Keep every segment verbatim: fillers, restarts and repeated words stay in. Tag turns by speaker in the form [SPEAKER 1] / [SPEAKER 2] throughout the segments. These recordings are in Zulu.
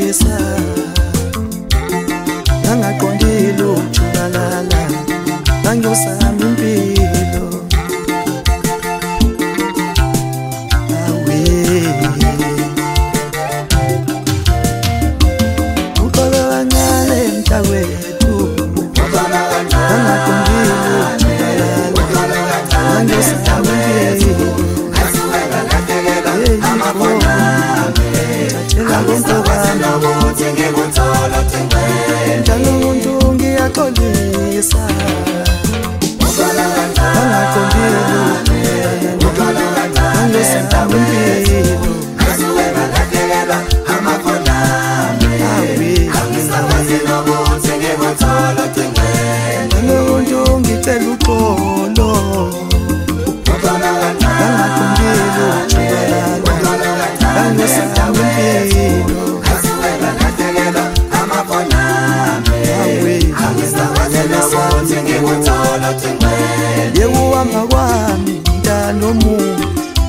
[SPEAKER 1] ngiyaqolisa ngangaqondile ukujubalala ngangiyosama impilo awe uqala kancane mntakwethu ngangaqondile ukujubalala ngangiyosama impilo njalo umuntu ngiyaqolisa ngangaqondile ngangiyosama impilo njalo umuntu ngicela uxolo ngangaqondile ukujubalala ngangiyosama impilo yewuhamba kwami mntanomuntu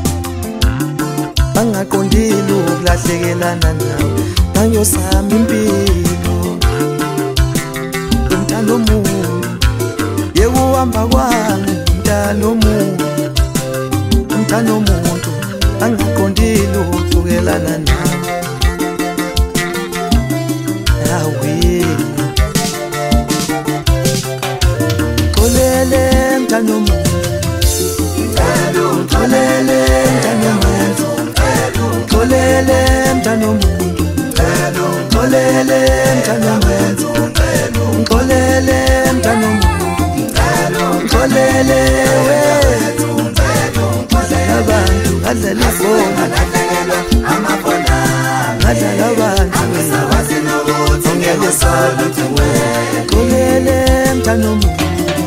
[SPEAKER 1] angaqondile ukulahlekelana nawe ngangiyosama impilo mntanomuntu yewuhamba kwami mntanomuntu mntanomuntu angaqondile ukuhlukelana nawe awe Kolele mntanomuntu Kolele mntanomuntu Kolele mntanomuntu Kolele mntanomuntu Kolele mntanomuntu Kolele wethu abantu adlala ifoni adlala abantu ongeke saluthi Kolele mntanomuntu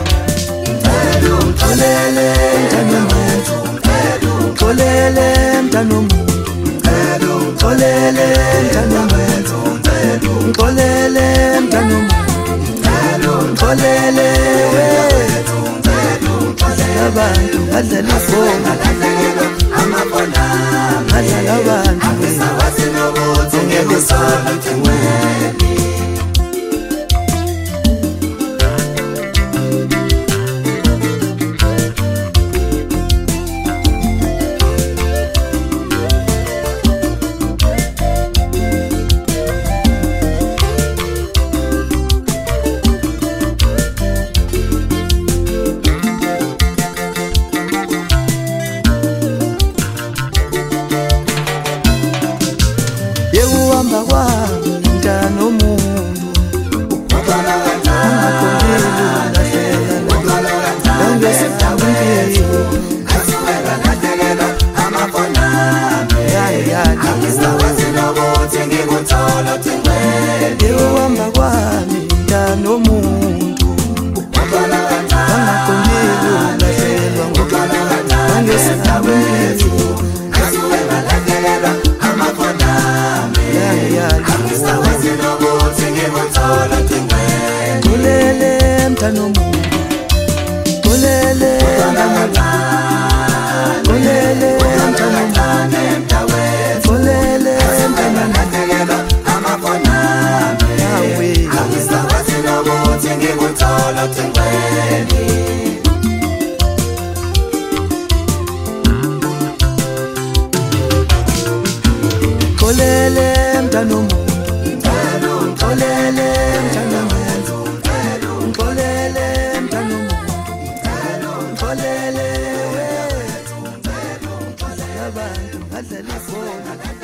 [SPEAKER 1] Kolele mntanomuntu Kolele mntanomuntu Kolele mntanomuntu Kolele mntanomuntu Kolele wethu abantu adlala ifoni adlala abantu ongeke saluthi yewuhamba kwami mntanomuntu angaqondile ukulahlekelana ngangiyosama impilo yewuhamba kwami mntanomuntu angaqondile ukulahlekelwa ngangiyosama impilo Kolele mntanomuntu Kolele mntanomuntu Kolele mntanomuntu Kolele mntanomuntu awe Kolele mntanomuntu Kolele mntanomuntu Kolele mntanomuntu Kolele wethu abantu adlala ifoni